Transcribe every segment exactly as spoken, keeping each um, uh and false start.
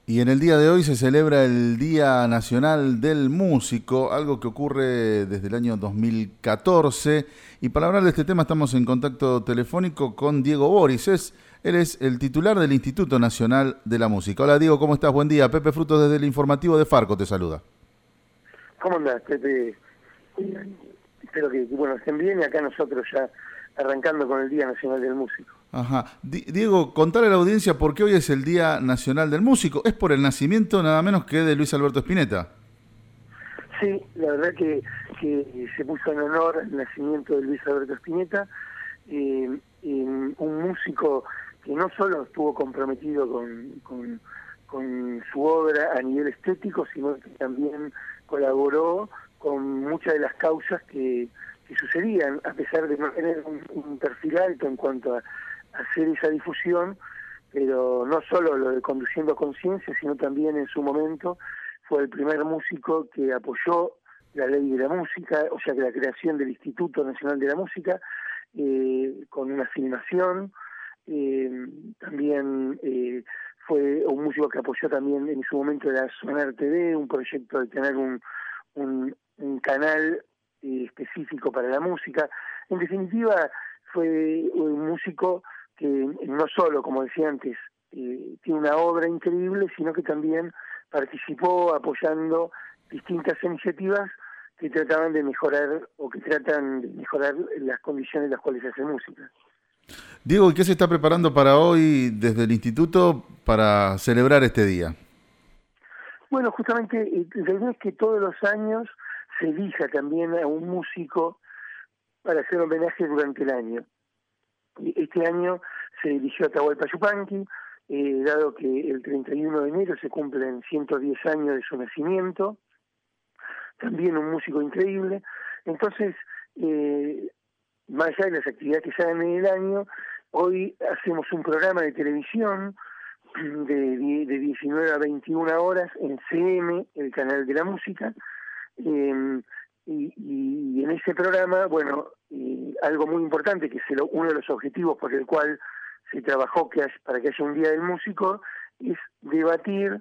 Y en el día de hoy se celebra el Día Nacional del Músico, algo que ocurre desde el año dos mil catorce. Y para hablar de este tema estamos en contacto telefónico con Diego Boris. Es, él es el titular del Instituto Nacional de la Música. Hola Diego, ¿cómo estás? Buen día. Pepe Frutos desde el informativo de Farco te saluda. ¿Cómo andás, Pepe? Espero que, bueno, estén bien y acá nosotros ya arrancando con el Día Nacional del Músico. Ajá. Di- Diego, contale a la audiencia por qué hoy es el Día Nacional del Músico. Es por el nacimiento nada menos que de Luis Alberto Spinetta. Sí, la verdad que, que se puso en honor el nacimiento de Luis Alberto Spinetta, eh, eh, un músico que no solo estuvo comprometido con, con, con su obra a nivel estético, sino que también colaboró con muchas de las causas que, que sucedían, a pesar de no tener un, un perfil alto en cuanto a hacer esa difusión, pero no solo lo de Conduciendo Conciencia, sino también en su momento fue el primer músico que apoyó la ley de la música, o sea que la creación del Instituto Nacional de la Música, eh, con una filmación, eh, también eh, fue un músico que apoyó también en su momento la Sonar T V, un proyecto de tener un, un, un canal eh, específico para la música. En definitiva, fue un músico que no solo, como decía antes, eh, tiene una obra increíble, sino que también participó apoyando distintas iniciativas que trataban de mejorar o que tratan de mejorar las condiciones en las cuales se hace música. Diego, ¿y qué se está preparando para hoy desde el instituto para celebrar este día? Bueno, justamente eh, la idea es que todos los años se elija también a un músico para hacer homenaje durante el año. Y este año se eligió a Atahualpa Yupanqui, eh, dado que el treinta y uno de enero se cumplen ciento diez años de su nacimiento, también un músico increíble. Entonces, eh, más allá de las actividades que se hagan en el año, hoy hacemos un programa de televisión de, de diecinueve a veintiuna horas en C M, el canal de la música, eh, y, y en ese programa, bueno, eh, algo muy importante, que es el, uno de los objetivos por el cual se trabajó que hay, para que haya un Día del Músico, es debatir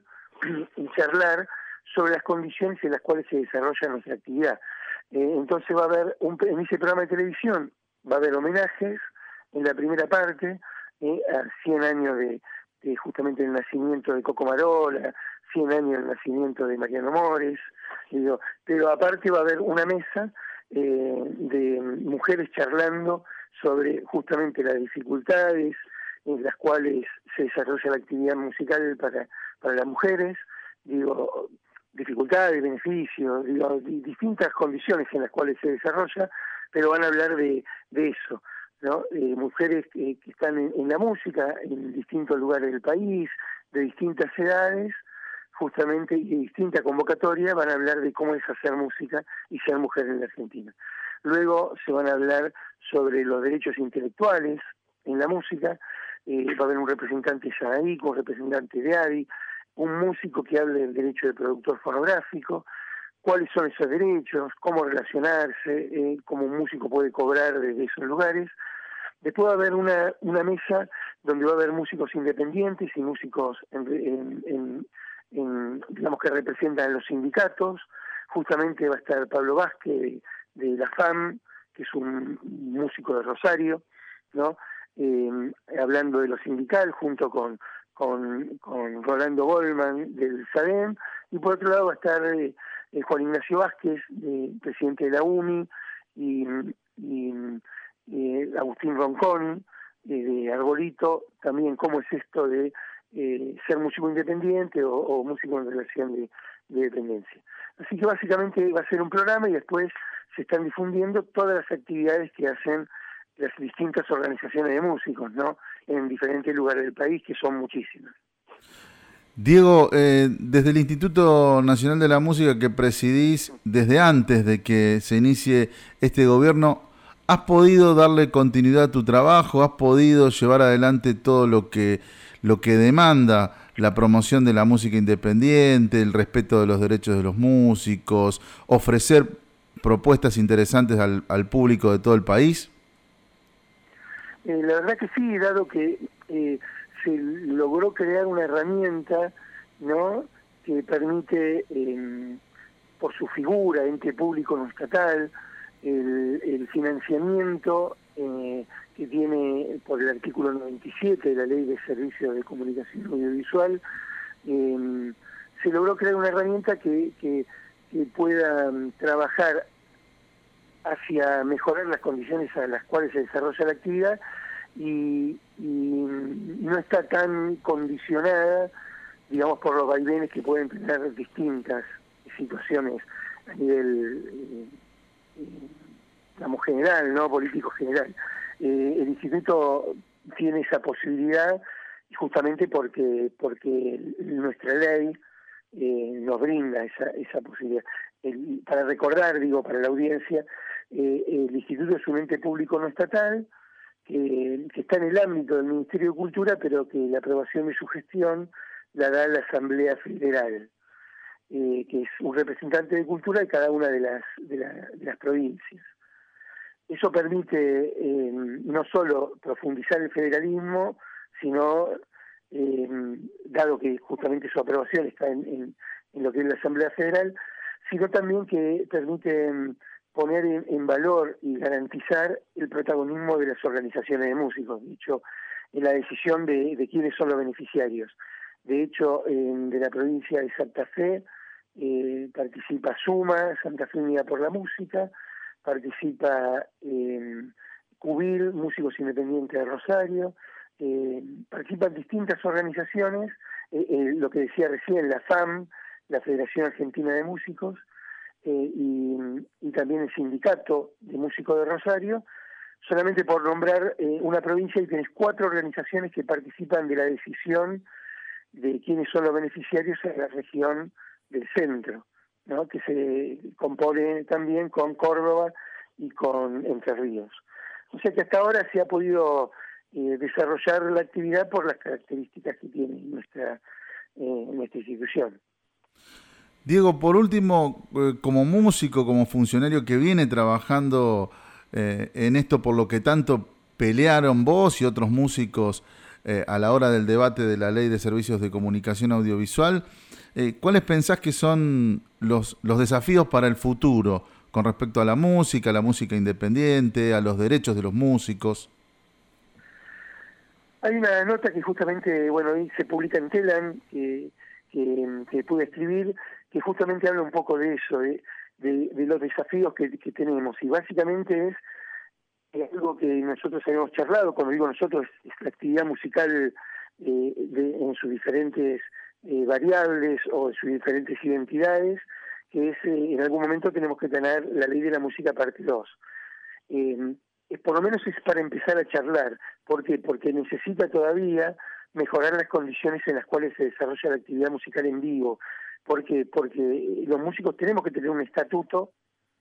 y charlar sobre las condiciones en las cuales se desarrolla nuestra actividad. Eh, entonces va a haber, un, en ese programa de televisión, va a haber homenajes en la primera parte, eh, a cien años de, de justamente el nacimiento de Coco Marola, cien años del nacimiento de Mariano Mores, digo, pero aparte va a haber una mesa eh, de mujeres charlando sobre justamente las dificultades en las cuales se desarrolla la actividad musical para, para las mujeres, digo, dificultades, beneficios, digo, di, distintas condiciones en las cuales se desarrolla, pero van a hablar de, de eso, ¿no? Eh, mujeres que, que están en, en la música, en distintos lugares del país, de distintas edades, justamente, y de distinta convocatoria, van a hablar de cómo es hacer música y ser mujer en la Argentina. Luego se van a hablar sobre los derechos intelectuales en la música, eh, va a haber un representante de Sanaí, un representante de A D I, un músico que hable del derecho de productor fonográfico, cuáles son esos derechos, cómo relacionarse, eh, cómo un músico puede cobrar desde esos lugares. Después va a haber una, una mesa donde va a haber músicos independientes y músicos en, en, en, en, digamos que representan los sindicatos. Justamente va a estar Pablo Vázquez de, de la FAM, que es un músico de Rosario, ¿no? Eh, hablando de lo sindical junto con, con, con Rolando Goldman del SADEM, y por otro lado va a estar eh, eh, Juan Ignacio Vázquez, eh, presidente de la UNI, y, y eh, Agustín Ronconi, eh, de Arbolito, también cómo es esto de eh, ser músico independiente o, o músico en relación de, de dependencia. Así que básicamente va a ser un programa y después se están difundiendo todas las actividades que hacen las distintas organizaciones de músicos, ¿no? En diferentes lugares del país, que son muchísimas. Diego, eh, desde el Instituto Nacional de la Música que presidís desde antes de que se inicie este gobierno, ¿has podido darle continuidad a tu trabajo? ¿Has podido llevar adelante todo lo que, lo que demanda la promoción de la música independiente, el respeto de los derechos de los músicos, ofrecer propuestas interesantes al, al público de todo el país? Eh, la verdad que sí, dado que eh, se logró crear una herramienta ¿no?, que permite, eh, por su figura, ente público no estatal, el, el financiamiento eh, que tiene por el artículo noventa y siete de la Ley de Servicios de Comunicación Audiovisual, eh, se logró crear una herramienta que, que, que pueda um, trabajar hacia mejorar las condiciones a las cuales se desarrolla la actividad y, y no está tan condicionada, digamos, por los vaivenes que pueden tener distintas situaciones a nivel, eh, eh, digamos, general, no político general. Eh, el instituto tiene esa posibilidad justamente porque porque nuestra ley eh, nos brinda esa, esa posibilidad. El, para recordar, digo, para la audiencia, eh, el instituto es un ente público no estatal que, que está en el ámbito del Ministerio de Cultura, pero que la aprobación de su gestión la da la Asamblea Federal, eh, que es un representante de cultura de cada una de las, de, la, de las provincias. Eso permite eh, no solo profundizar el federalismo, sino, eh, dado que justamente su aprobación está en, en, en lo que es la Asamblea Federal, sino también que permite poner en, en valor y garantizar el protagonismo de las organizaciones de músicos, dicho, en la decisión de, de quiénes son los beneficiarios. De hecho, en, de la provincia de Santa Fe eh, participa SUMA, Santa Fe Unida por la Música, participa eh, Cubil, Músicos Independientes de Rosario, eh, participan distintas organizaciones, eh, eh, lo que decía recién, la FAM, la Federación Argentina de Músicos, eh, y, y también el Sindicato de Músicos de Rosario, solamente por nombrar eh, una provincia, y tenés cuatro organizaciones que participan de la decisión de quiénes son los beneficiarios en la región del centro, ¿no?, que se compone también con Córdoba y con Entre Ríos. O sea que hasta ahora se ha podido eh, desarrollar la actividad por las características que tiene nuestra, eh, nuestra institución. Diego, por último, eh, como músico, como funcionario que viene trabajando eh, en esto por lo que tanto pelearon vos y otros músicos eh, a la hora del debate de la Ley de Servicios de Comunicación Audiovisual, eh, ¿cuáles pensás que son los, los desafíos para el futuro con respecto a la música, a la música independiente, a los derechos de los músicos? Hay una nota que justamente, bueno, hoy se publica en Telam, que, que, que pude escribir, que justamente habla un poco de eso, de, de, de los desafíos que, que tenemos, y básicamente es algo que nosotros habíamos charlado. Cuando digo nosotros, es la actividad musical eh, de, en sus diferentes eh, variables o en sus diferentes identidades, que es, eh, en algún momento tenemos que tener la ley de la música parte dos. Eh, por lo menos es para empezar a charlar. ¿Por qué? Porque necesita todavía mejorar las condiciones en las cuales se desarrolla la actividad musical en vivo. ¿Por qué? Porque los músicos tenemos que tener un estatuto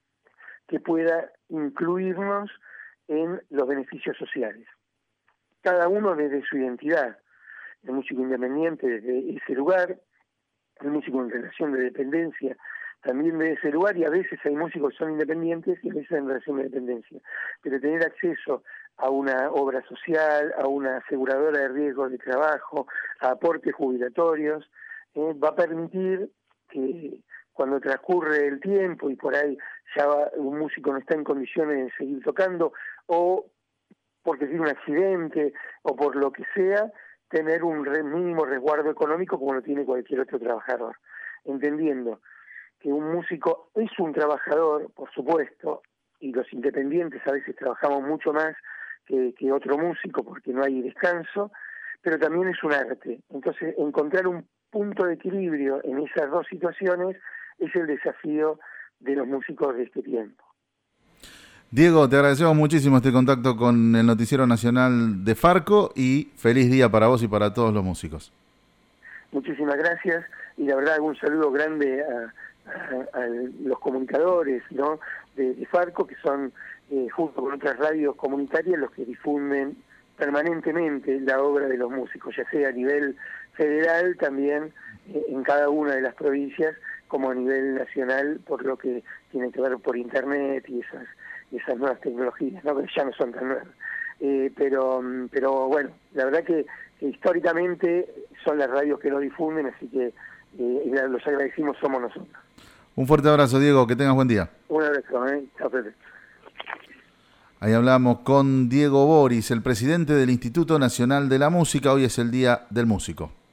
que pueda incluirnos en los beneficios sociales. Cada uno desde su identidad. El músico independiente desde ese lugar, el músico en relación de dependencia también desde ese lugar, y a veces hay músicos que son independientes y a veces en relación de dependencia. Pero tener acceso a una obra social, a una aseguradora de riesgos de trabajo, a aportes jubilatorios, eh, va a permitir que cuando transcurre el tiempo y por ahí ya va, un músico no está en condiciones de seguir tocando, o porque tiene un accidente, o por lo que sea, tener un re, mínimo resguardo económico como lo tiene cualquier otro trabajador. Entendiendo que un músico es un trabajador, por supuesto, y los independientes a veces trabajamos mucho más que, que otro músico porque no hay descanso, pero también es un arte. Entonces, encontrar un punto de equilibrio en esas dos situaciones es el desafío de los músicos de este tiempo. Diego, te agradecemos muchísimo este contacto con el Noticiero Nacional de Farco y feliz día para vos y para todos los músicos. Muchísimas gracias, y la verdad un saludo grande a, a, a los comunicadores, ¿no?, de, de Farco, que son, eh, junto con otras radios comunitarias, los que difunden permanentemente la obra de los músicos, ya sea a nivel federal, también eh, en cada una de las provincias, como a nivel nacional, por lo que tiene que ver por internet y esas esas nuevas tecnologías, ¿no?, que ya no son tan nuevas. Eh, pero pero bueno, la verdad que, históricamente son las radios que lo difunden, así que eh, los agradecimos somos nosotros. Un fuerte abrazo, Diego, que tengas buen día. Un abrazo, ¿eh? Chao, Pepe. Ahí hablamos con Diego Boris, el presidente del Instituto Nacional de la Música. Hoy es el Día del Músico.